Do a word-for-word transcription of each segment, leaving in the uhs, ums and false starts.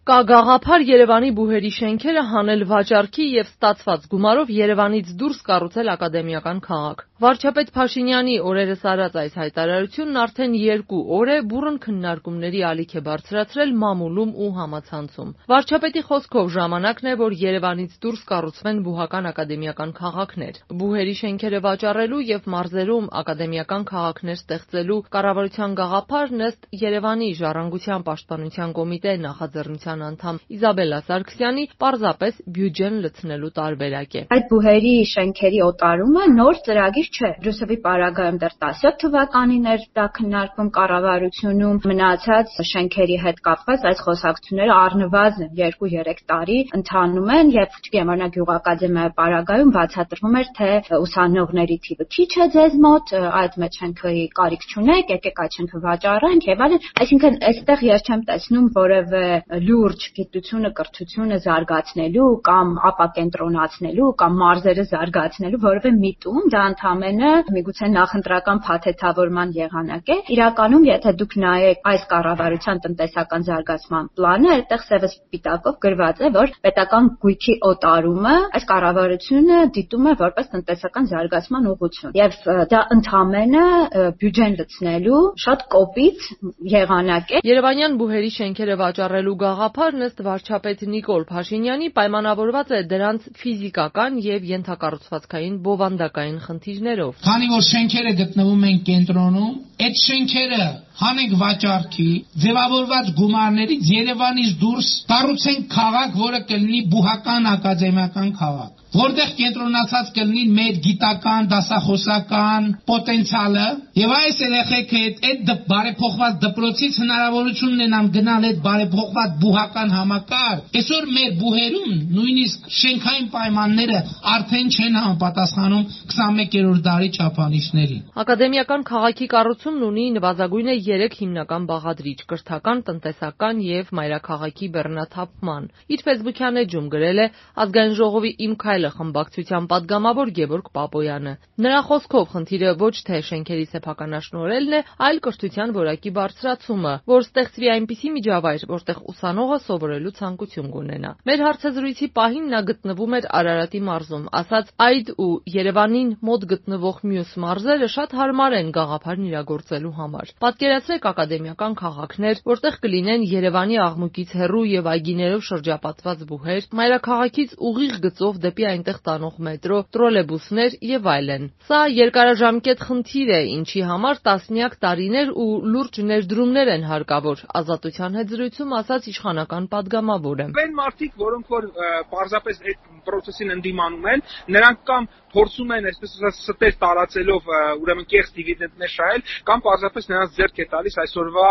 Կա գաղափար Երևանի բուհերի շենքերը հանել վաճառքի և ստացված գումարով Երևանից դուրս կառուցել ակադեմիական քաղաք։ Վարչապետ Փաշինյանի օրերս արած այս հայտարարությունն արդեն երկու օր է բուռն քննարկումների ալիք է բարձրացրել մամուլում ու համացանցում։ Վարչապետի խոսքով ժամանակն է, որ Երևանից դուրս կառուցվեն բուհական ակադեմիական քաղաքներ։ Բուհերի շենքերը վաճառելու և մարզերում ակադեմիական քաղաքներ ստեղծելու կառավարության գաղափարն ըստ Երևանի ժառանգության պաշտպանության կոմիտե նախաձեռնության անդամ Իզաբելլա Սարգսյանի պարզապես բյուջեն լցնելու տարբերակ է։ Այդ բուհերի շենքերի օտարումը նոր ծրագիր չէ։ Դրուսովի պարագայում դեռ տասնյոթ թվականին էր դա քննարկվում կառավարությունում, մնացած շենքերի հետ կապված այս խոսակցությունները առնվազն երկու երեք տարի ընթանում են, եւ Գերմանիա գյուղակադեմիայի պարագայում բացատրվում էր, թե ուսանողների թիվը քիչ է ձեզ մոտ, այդ մեջ շենքի կարիք չունեք, եկեք այդ շենքը վաճառենք եւ այլն, այսինքն այստեղ ես չեմ տեսնում որևէ լուրջ գիտությունը, կրթությունը զարգացնելու կամ ապակենտրոնացնելու կամ մարզերը զարգացնելու որևէ միտում, դա ընդամենը միգուցե նախընտրական փաթեթավորման եղանակ է։ Իրականում, եթե դուք նայեք այս կառավարության տնտեսական զարգացման պլանը, այդտեղ սևը սպիտակով գրված է, որ պետական գույքի օտարումը այս կառավարությունը դիտում է որպես տնտեսական զարգացման ուղղություն։ Եվ դա ընդամենը բյուջեն լցնելու շատ կոպիտ եղանակ է։ Երևանյան բուհերի շենքերը վաճառելու գաղափարն ըստ վարչապետ Նիկոլ Փաշինյանի պայմանավորված է դրանց ֆիզիկական եւ ենթակառուցվածքային բովանդակային խնդիրներով։ Քանի որ շենքերը գտնվում են կենտրոնում, այդ շենքերը հանենք վաճառքի, ձևավորված գումարներից Երևանից դուրս կառուցենք քաղաք, որը կլինի բուհական ակադեմիական քաղաք, որտեղ կենտրոնացած կլինի մեր գիտական, դասախոսական պոտենցիալը, եւ այս երեխեքը այդ բարեփոխված դպրոցից հնարավորություն ունենան գնալ այդ բարեփոխված բուհական համակարգ։ Այսօր մեր բուհերում նույնիսկ շենքային պայմանները արդեն չեն համապատասխանում քսանմեկերորդ դարի չափանիշներին։ Ակադեմիական քաղաքի կառուցումն ունի նվազագույնը երեք հիմնական բաղադրիչ՝ կրթական, տնտեսական եւ մայրաքաղաքի բեռնաթափման։ Իր ֆեյսբուքյան էջում գրել է Ազգային ժողովի Իմ քայլը խմբակցության պատգամավոր Գևորգ Պապոյանը։ Նրա խոսքով խնդիրը ոչ թե շենքերի սեփականաշնորհելն է, այլ կրթության որակի բարձրացումը, որ ստեղծվի այնպիսի միջավայր, որտեղ ուսանողը սովորելու ցանկություն կունենա։ Մեր հարցազրույցի պահին նա գտնվում էր Արարատի մարզում, ասաց այդ ու Երևանին մոտ գտնվող մյուս մարզերը շատ հարմար են գաղափարն իրագործելու համար։ Պատկերացրեք ակադեմիական քաղաքներ, որտեղ կլինեն Երևանի աղմուկից հեռու եւ այգիներով շրջապատված բուհեր, մայրաքաղաքից ուղիղ գծով դեպի այնտեղ տանող մետրո, տրոլեյբուսներ եւ այլն։ Սա երկարաժամկետ խնդիր է, ինչի համար տասնյակ տարիներ ու լուրջ ներդրումներ են հարկավոր, Ազատության հետ զրույցում ասաց իշխանական պատգամավորը։ Այն մարդիկ, որոնք որ պարզապես այդ process-ին ընդդիմանում են, նրանք կամ փորձում են այսպես ասած ստեր տարածելով ուրեմն կեղծ դիվիդենդներ շահել, կամ պարզապես նրանց ձեռք է տալիս այսօրվա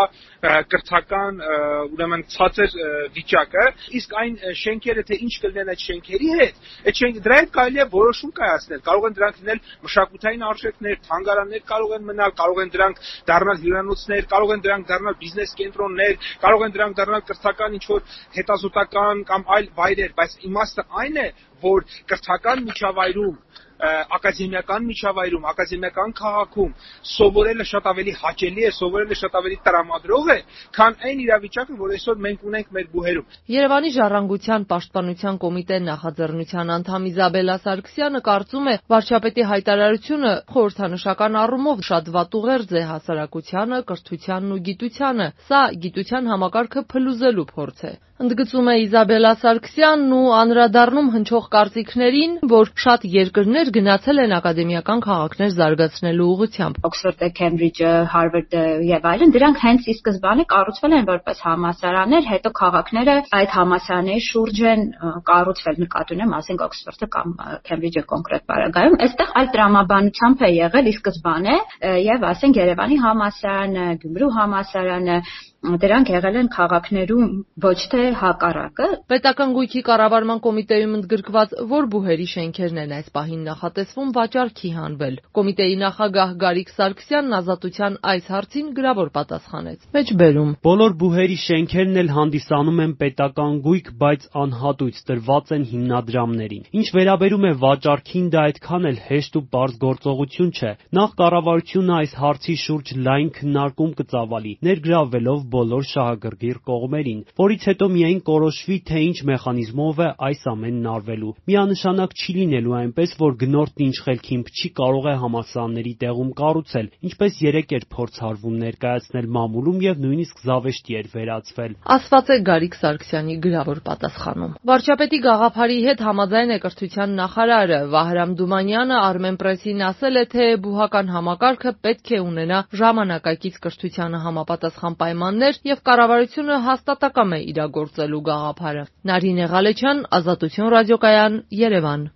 կրթական ուրեմն ցածր վիճակը, իսկ այն շենքերը թե ինչ կլինեն այդ շենքերի հետ, այդ շենք դրա հետ կարելի է որոշում կայացնել, կարող են դրանք լինել մշակութային արժեքներ, թանգարաններ կարող են մնալ, կարող են դրանք դառնալ հյուրանոցներ, կարող են դրանք դառնալ բիզնես կենտրոններ, կարող են դրանք դառնալ կրթական ինչ որ հետազոտական կամ այլ վայրեր, բայց իմաստը այն է, որ կրթական միջավայրում ակադեմիական միջավայրում, ակադեմիական քաղաքում սովորելը շատ ավելի հաճելի է, սովորելը շատ ավելի տրամադրող է, քան այն իրավիճակը, որ այսօր մենք ունենք մեր բուհերում։ Երևանի ժառանգության պաշտպանության կոմիտե նախաձեռնության անդամ Իզաբելլա Սարգսյանը կարծում է, վարչապետի հայտարարությունը խորհրդանշական առումով շատ վատուղերձ է հասարակությանը, կրթությանն ու գիտությանը։ Սա գիտության համակարգը փլուզելու փորձ է։ Ընդգծում է Իզաբելլա Սարգսյանն ու անդրադառնում հնչող կարծիքներին, որ շատ երկրներ գնացել են ակադեմիական քաղաքներ զարգացնելու ուղղությամբ։ Օքսֆորդը, Քեմբրիջը, Հարվարդը եւ այլն, դրանք հենց ի սկզբանե կառուցվել են որպես համալսարաններ, հետո քաղաքները այդ համալսարանների շուրջ են կառուցվել, նկատի ունեմ, ասենք Օքսֆորդը կամ Քեմբրիջը կոնկրետ բaragայում, այստեղ այլ տրամաբանությամբ է եղել ի սկզբանե եւ ասենք Երևանի համալսարանը, Գյումրու համալսարանը, դրանք եղել են քաղաքներում ոչ թե հակառակը։ Պետական գույքի կառավարման կոմիտեում ընդգրկված որ բուհերի շենքերն են այս պահին նախատեսվում վաճառքի հանվել։ Կոմիտեի նախագահ Գարիկ Սարգսյանն Ազատության այս հարցին գրավոր պատասխանեց։ Մեջբերում. Բոլոր բուհերի շենքերն էլ հանդիսանում են պետական գույք, բայց անհատույց տրված են հիմնադրամներին։ Ինչ վերաբերում է վաճառքին, դա այդքան էլ հեշտ ու պարզ գործողություն չէ։ Նախ կառավարությունը այս հարցի շուրջ լայն քննարկում կծավալի, ներգրավվելով բոլոր շահագրգիռ կողմերին, որից հետո միայն կորոշվի, թե ինչ մեխանիզմով է այս ամենն արվելու։ Միանշանակ չի լինելու այնպես, որ գնորդն ինչ խելքին փչի կարող է համալսարանների տեղում կառուցել, ինչպես երեկ էր փորձարվում ներկայացնել մամուլում եւ նույնիսկ զավեշտի էր վերածվել։ Ասված է Գարիկ Սարգսյանի գրավոր պատասխանում։ Վարչապետի գաղափարի հետ համաձայն է կրթության նախարարը Վահրամ Դումանյանը Armenpress-ին ասել է, թե բուհական համակարգը պետք է ունենա ժամանակակից կրթությանը համապատասխան պայմաններ եւ կառավարությունը հաստատակամ է իրագործելու գաղափարը։ Նարինե Ղալեչյան, Ազատություն ռադիոկայան, Երևան։